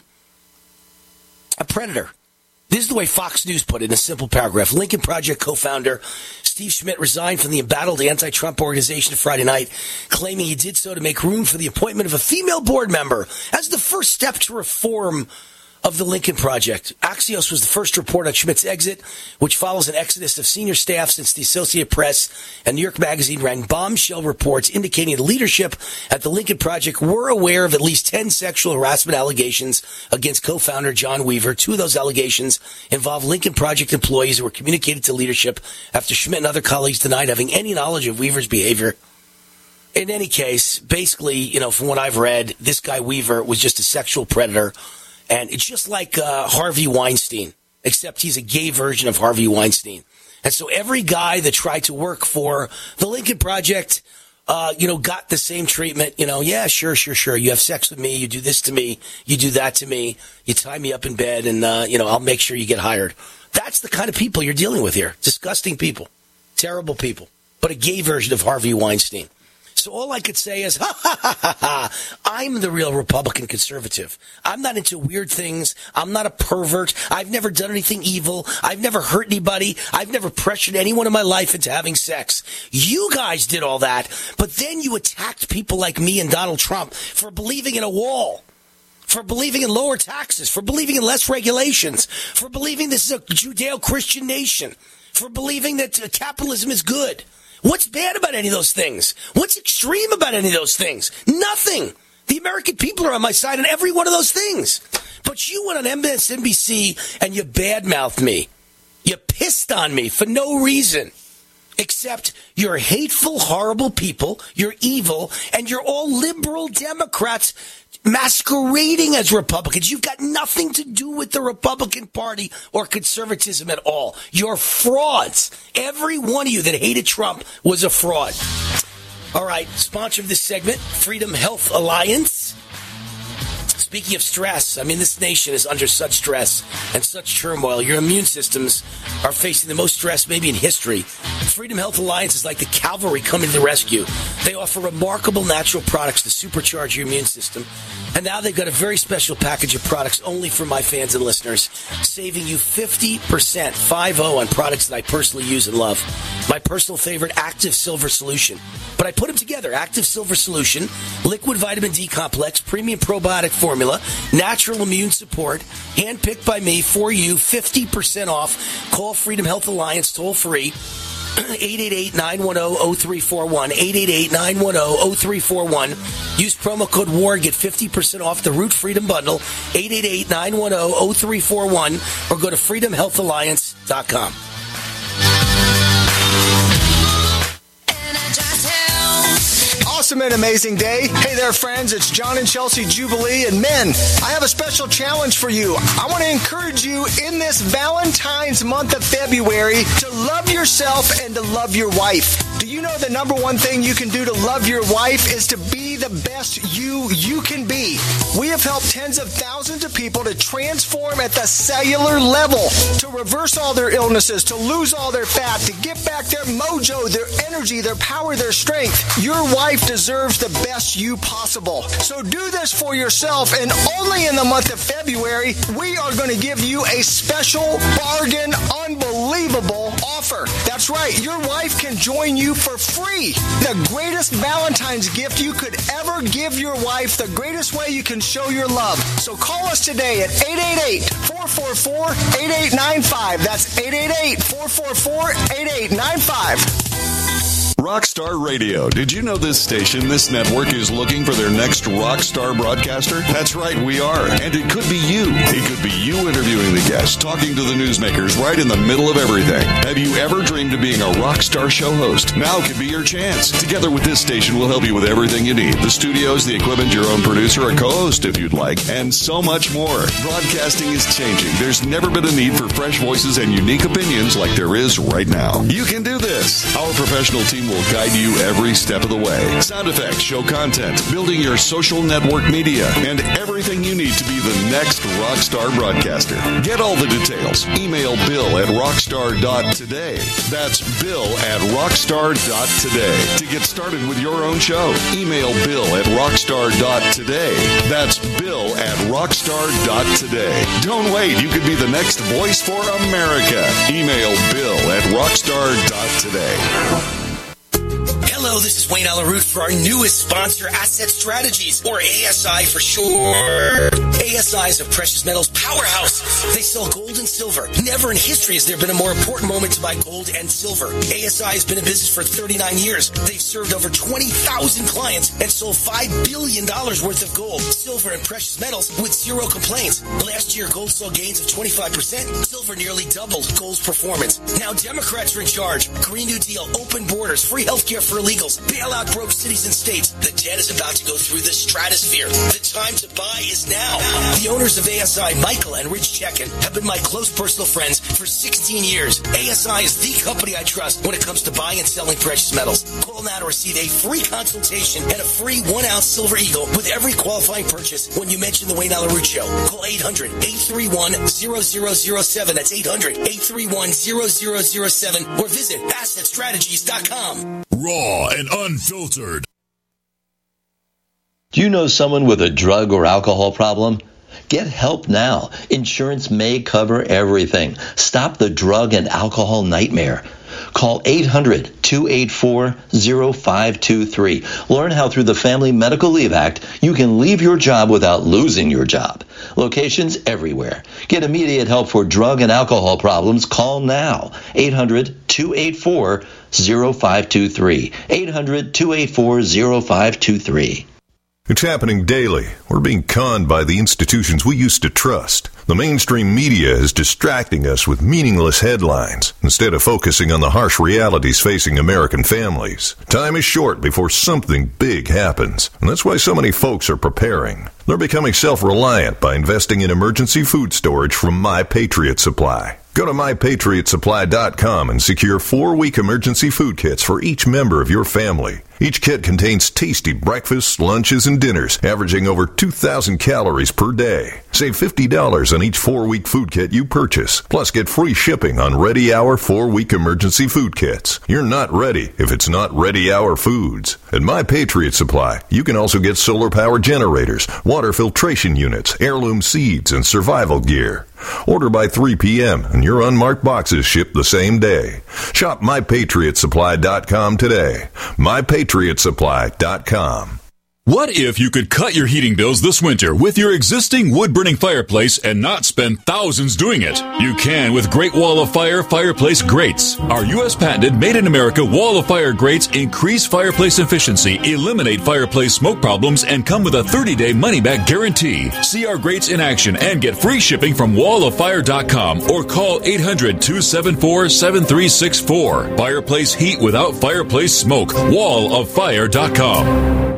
A predator. This is the way Fox News put it in a simple paragraph. Lincoln Project co-founder Steve Schmidt resigned from the embattled anti-Trump organization Friday night, claiming he did so to make room for the appointment of a female board member as the first step to reform of the Lincoln Project. Axios was the first to report on Schmidt's exit, which follows an exodus of senior staff since the Associated Press and New York Magazine ran bombshell reports indicating the leadership at the Lincoln Project were aware of at least ten sexual harassment allegations against co-founder John Weaver. Two of those allegations involved Lincoln Project employees who were communicated to leadership after Schmidt and other colleagues denied having any knowledge of Weaver's behavior. In any case, basically, you know, from what I've read, this guy Weaver was just a sexual predator. And it's just like uh, Harvey Weinstein, except he's a gay version of Harvey Weinstein. And so every guy that tried to work for the Lincoln Project, uh, you know, got the same treatment. You know, yeah, sure, sure, sure. You have sex with me. You do this to me. You do that to me. You tie me up in bed and, uh, you know, I'll make sure you get hired. That's the kind of people you're dealing with here. Disgusting people. Terrible people. But a gay version of Harvey Weinstein. So all I could say is, ha, ha, ha, ha, ha. I'm the real Republican conservative. I'm not into weird things. I'm not a pervert. I've never done anything evil. I've never hurt anybody. I've never pressured anyone in my life into having sex. You guys did all that, but then you attacked people like me and Donald Trump for believing in a wall, for believing in lower taxes, for believing in less regulations, for believing this is a Judeo-Christian nation, for believing that uh, capitalism is good. What's bad about any of those things? What's extreme about any of those things? Nothing. The American people are on my side on every one of those things. But you went on M S N B C and you badmouthed me. You pissed on me for no reason. Except you're hateful, horrible people, you're evil, and you're all liberal Democrats masquerading as Republicans. You've got nothing to do with the Republican Party or conservatism at all. You're frauds. Every one of you that hated Trump was a fraud. All right, sponsor of this segment, Freedom Health Alliance. Speaking of stress, I mean, this nation is under such stress and such turmoil. Your immune systems are facing the most stress maybe in history. Freedom Health Alliance is like the cavalry coming to the rescue. They offer remarkable natural products to supercharge your immune system. And now they've got a very special package of products only for my fans and listeners, saving you fifty percent, five oh, on products that I personally use and love. My personal favorite, Active Silver Solution. But I put them together. Active Silver Solution, Liquid Vitamin D Complex, Premium Probiotic Formula, Natural Immune Support, handpicked by me for you, fifty percent off. Call Freedom Health Alliance toll free, eight eight eight, nine one zero, zero three four one, eight eight eight, nine one zero, zero three four one. Use promo code WAR, get fifty percent off the Root Freedom Bundle, eight eight eight, nine one zero, zero three four one, or go to freedom health alliance dot com. Awesome and amazing day. Hey there, friends. It's John and Chelsea Jubilee. And men, I have a special challenge for you. I want to encourage you in this Valentine's month of February to love yourself and to love your wife. Do you know the number one thing you can do to love your wife is to be the best you you can be? We have helped tens of thousands of people to transform at the cellular level, to reverse all their illnesses, to lose all their fat, to get back their mojo, their energy, their power, their strength. Your wife deserves the best you possible. So do this for yourself, and only in the month of February, we are going to give you a special bargain, unbelievable offer. That's right. Your wife can join you for free. The greatest Valentine's gift you could ever give your wife, the greatest way you can show your love. So call us today at eight eight eight, four four four, eight eight nine five. That's eight eight eight, four four four, eight eight nine five. Rockstar Radio. Did you know this station, this network, is looking for their next rockstar broadcaster? That's right, we are. And it could be you. It could be you interviewing the guests, talking to the newsmakers right in the middle of everything. Have you ever dreamed of being a rockstar show host? Now could be your chance. Together with this station, we'll help you with everything you need. The studios, the equipment, your own producer, a co-host if you'd like, and so much more. Broadcasting is changing. There's never been a need for fresh voices and unique opinions like there is right now. You can do this. Our professional team will guide you every step of the way. Sound effects, show content, building your social network media, and everything you need to be the next rockstar broadcaster. Get all the details. Email Bill at rockstar dot today. That's Bill at rockstar dot today. To get started with your own show, email Bill at rockstar dot today. That's Bill at rockstar dot today. Don't wait. You could be the next voice for America. Email Bill at rockstar dot today. Hello, this is Wayne Alaroot for our newest sponsor, Asset Strategies, or A S I for short. A S I is a precious metals powerhouse. They sell gold and silver. Never in history has there been a more important moment to buy gold and silver. A S I has been in business for thirty-nine years. They've served over twenty thousand clients and sold five billion dollars worth of gold, silver, and precious metals with zero complaints. Last year, gold saw gains of twenty-five percent. Silver nearly doubled gold's performance. Now Democrats are in charge. Green New Deal, open borders, free healthcare for illegals, bailout broke cities and states. The debt is about to go through the stratosphere. The time to buy is now. The owners of A S I, Michael and Rich Chekin, have been my close personal friends for sixteen years. A S I is the company I trust when it comes to buying and selling precious metals. Call now to receive a free consultation and a free one-ounce Silver Eagle with every qualifying purchase when you mention the Wayne Alaroot Show. Call eight hundred, eight three one, zero zero zero seven. That's eight hundred, eight three one, zero zero zero seven. Or visit asset strategies dot com. Raw and unfiltered. Do you know someone with a drug or alcohol problem? Get help now. Insurance may cover everything. Stop the drug and alcohol nightmare. Call eight hundred, two eight four, zero five two three. Learn how through the Family Medical Leave Act you can leave your job without losing your job. Locations everywhere. Get immediate help for drug and alcohol problems. Call now. eight hundred, two eight four, zero five two three. eight hundred, two eight four, zero five two three. It's happening daily. We're being conned by the institutions we used to trust. The mainstream media is distracting us with meaningless headlines instead of focusing on the harsh realities facing American families. Time is short before something big happens, and that's why so many folks are preparing. They're becoming self-reliant by investing in emergency food storage from My Patriot Supply. Go to my patriot supply dot com and secure four-week emergency food kits for each member of your family. Each kit contains tasty breakfasts, lunches, and dinners, averaging over two thousand calories per day. Save fifty dollars on each four-week food kit you purchase. Plus, get free shipping on Ready Hour four-week emergency food kits. You're not ready if it's not Ready Hour Foods. At My Patriot Supply, you can also get solar power generators, water filtration units, heirloom seeds, and survival gear. Order by three p.m. and your unmarked boxes ship the same day. Shop my patriot supply dot com today. my patriot supply dot com. What if you could cut your heating bills this winter with your existing wood-burning fireplace and not spend thousands doing it? You can with Great Wall of Fire fireplace grates. Our U S patented made-in-America Wall of Fire grates increase fireplace efficiency, eliminate fireplace smoke problems, and come with a thirty-day money-back guarantee. See our grates in action and get free shipping from wall of fire dot com or call eight hundred, two seven four, seven three six four. Fireplace heat without fireplace smoke. wall of fire dot com.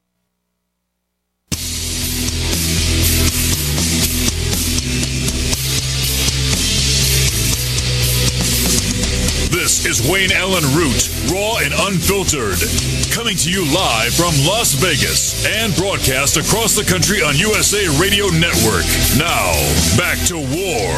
This is Wayne Allen Root, raw and unfiltered, coming to you live from Las Vegas and broadcast across the country on U S A Radio Network. Now, back to war.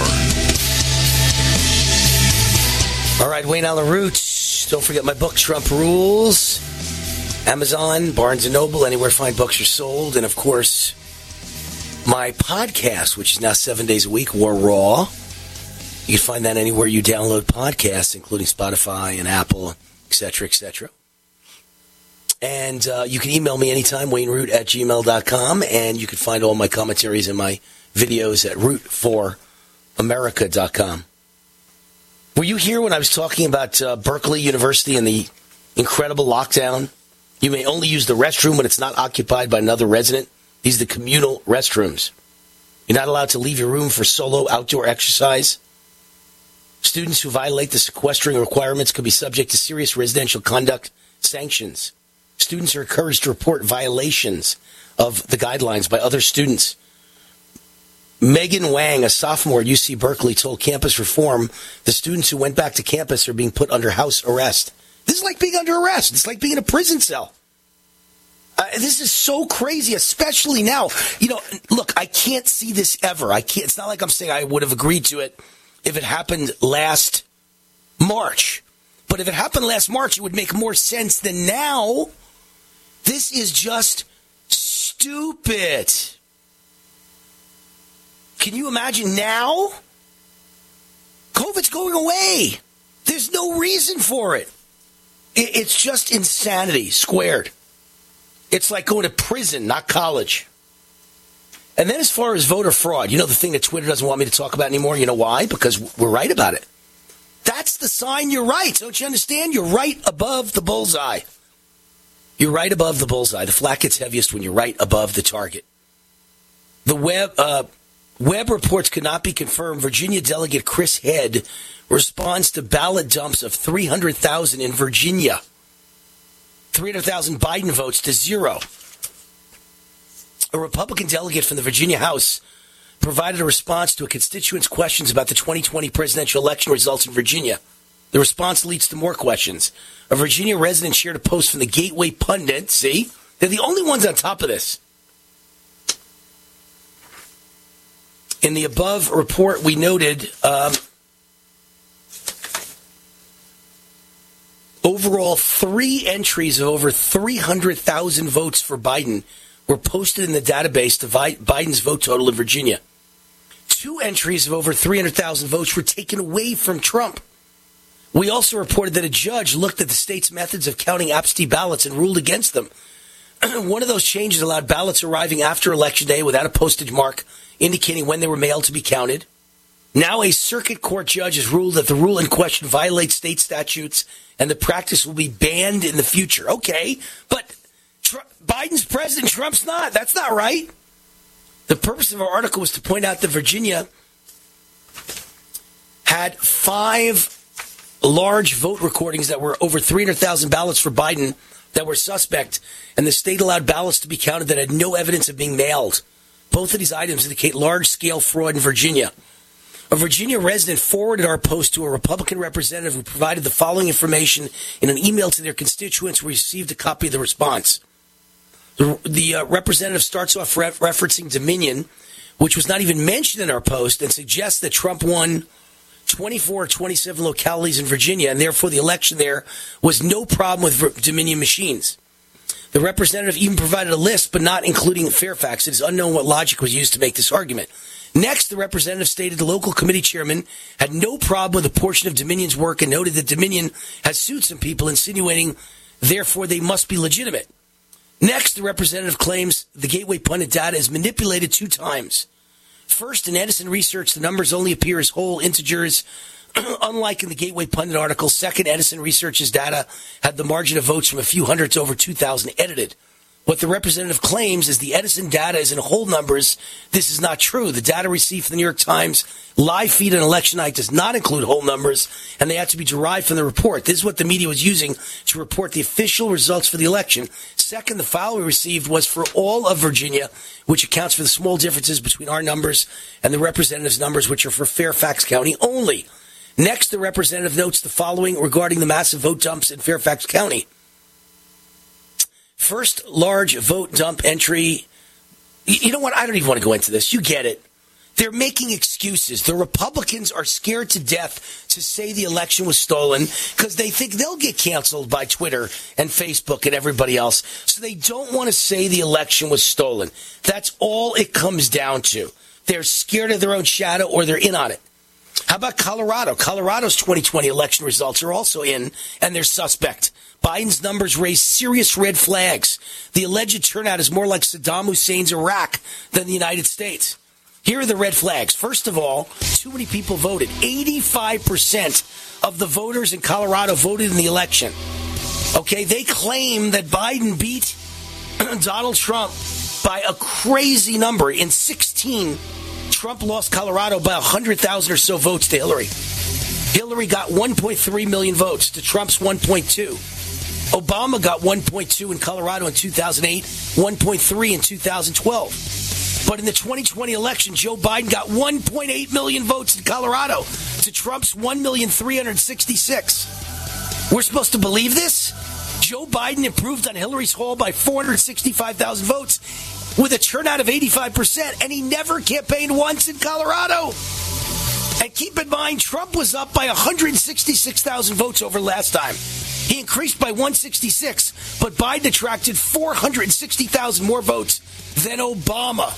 All right, Wayne Allen Root. Don't forget my book, Trump Rules. Amazon, Barnes and Noble, anywhere fine books are sold. And, of course, my podcast, which is now seven days a week, War Raw. You can find that anywhere you download podcasts, including Spotify and Apple, et cetera, et cetera. And uh, you can email me anytime, wayne root at gmail dot com, and you can find all my commentaries and my videos at root for america dot com. Were you here when I was talking about uh, Berkeley University and the incredible lockdown? You may only use the restroom when it's not occupied by another resident. These are the communal restrooms. You're not allowed to leave your room for solo outdoor exercise. Students who violate the sequestering requirements could be subject to serious residential conduct sanctions. Students are encouraged to report violations of the guidelines by other students. Megan Wang, a sophomore at U C Berkeley, told Campus Reform the students who went back to campus are being put under house arrest. This is like being under arrest. It's like being in a prison cell. Uh, this is so crazy, especially now. You know, look, I can't see this ever. I can't. It's not like I'm saying I would have agreed to it if it happened last March. But if it happened last March, it would make more sense than now. This is just stupid. Can you imagine now? COVID's going away. There's no reason for it. It's just insanity squared. It's like going to prison, not college. And then as far as voter fraud, you know the thing that Twitter doesn't want me to talk about anymore? You know why? Because we're right about it. That's the sign you're right. Don't you understand? You're right above the bullseye. You're right above the bullseye. The flak gets heaviest when you're right above the target. The web, uh, web reports could not be confirmed. Virginia Delegate Chris Head responds to ballot dumps of three hundred thousand in Virginia. three hundred thousand Biden votes to zero. A Republican delegate from the Virginia House provided a response to a constituent's questions about the twenty twenty presidential election results in Virginia. The response leads to more questions. A Virginia resident shared a post from the Gateway Pundit. See? They're the only ones on top of this. In the above report, we noted um, overall three entries of over three hundred thousand votes for Biden were posted in the database to Biden's vote total in Virginia. Two entries of over three hundred thousand votes were taken away from Trump. We also reported that a judge looked at the state's methods of counting absentee ballots and ruled against them. One of those changes allowed ballots arriving after Election Day without a postage mark indicating when they were mailed to be counted. Now a circuit court judge has ruled that the rule in question violates state statutes and the practice will be banned in the future. Okay, but Tr- Biden's president, Trump's not. That's not right. The purpose of our article was to point out that Virginia had five large vote recordings that were over three hundred thousand ballots for Biden that were suspect, and the state allowed ballots to be counted that had no evidence of being mailed. Both of these items indicate large-scale fraud in Virginia. A Virginia resident forwarded our post to a Republican representative who provided the following information in an email to their constituents who received a copy of the response. The, the uh, representative starts off re- referencing Dominion, which was not even mentioned in our post, and suggests that Trump won twenty-four or twenty-seven localities in Virginia, and therefore the election there was no problem with Dominion machines. The representative even provided a list, but not including Fairfax. It is unknown what logic was used to make this argument. Next, the representative stated the local committee chairman had no problem with a portion of Dominion's work and noted that Dominion has sued some people, insinuating, therefore, they must be legitimate. Next, the representative claims the Gateway Pundit data is manipulated two times. First, in Edison Research, the numbers only appear as whole integers, unlike in the Gateway Pundit article. Second, Edison Research's data had the margin of votes from a few hundred to over two thousand edited. What the representative claims is the Edison data is in whole numbers. This is not true. The data received from the New York Times live feed on election night does not include whole numbers, and they have to be derived from the report. This is what the media was using to report the official results for the election. Second, the file we received was for all of Virginia, which accounts for the small differences between our numbers and the representative's numbers, which are for Fairfax County only. Next, the representative notes the following regarding the massive vote dumps in Fairfax County. First large vote dump entry. You know what? I don't even want to go into this. You get it. They're making excuses. The Republicans are scared to death to say the election was stolen because they think they'll get canceled by Twitter and Facebook and everybody else. So they don't want to say the election was stolen. That's all it comes down to. They're scared of their own shadow or they're in on it. How about Colorado? Colorado's twenty twenty election results are also in, and they're suspect. Biden's numbers raise serious red flags. The alleged turnout is more like Saddam Hussein's Iraq than the United States. Here are the red flags. First of all, too many people voted. eighty-five percent of the voters in Colorado voted in the election. Okay, they claim that Biden beat Donald Trump by a crazy number. In sixteen, Trump lost Colorado by one hundred thousand or so votes to Hillary. Hillary got one point three million votes to Trump's one point two. Obama got one point two in Colorado in two thousand eight, one point three in two thousand twelve. But in the twenty twenty election, Joe Biden got one point eight million votes in Colorado to Trump's one million three hundred sixty-six. We're supposed to believe this? Joe Biden improved on Hillary's haul by four hundred sixty-five thousand votes with a turnout of eighty-five percent, and he never campaigned once in Colorado. And keep in mind, Trump was up by one hundred sixty-six thousand votes over last time. He increased by one hundred sixty-six, but Biden attracted four hundred sixty thousand more votes than Obama.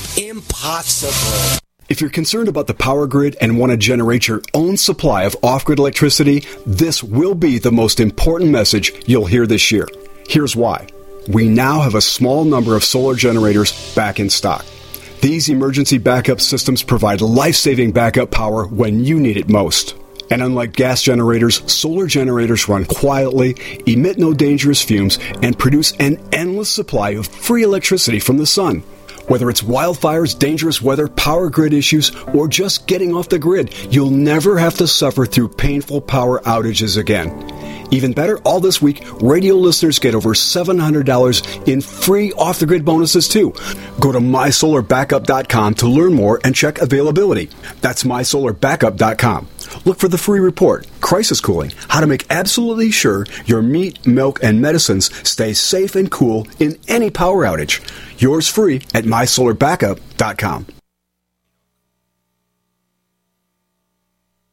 Impossible. If you're concerned about the power grid and want to generate your own supply of off-grid electricity, this will be the most important message you'll hear this year. Here's why. We now have a small number of solar generators back in stock. These emergency backup systems provide life-saving backup power when you need it most. And unlike gas generators, solar generators run quietly, emit no dangerous fumes, and produce an endless supply of free electricity from the sun. Whether it's wildfires, dangerous weather, power grid issues, or just getting off the grid, you'll never have to suffer through painful power outages again. Even better, all this week, radio listeners get over seven hundred dollars in free off-the-grid bonuses, too. Go to my solar backup dot com to learn more and check availability. That's my solar backup dot com. Look for the free report, Crisis Cooling, how to make absolutely sure your meat, milk, and medicines stay safe and cool in any power outage. Yours free at my solar backup dot com.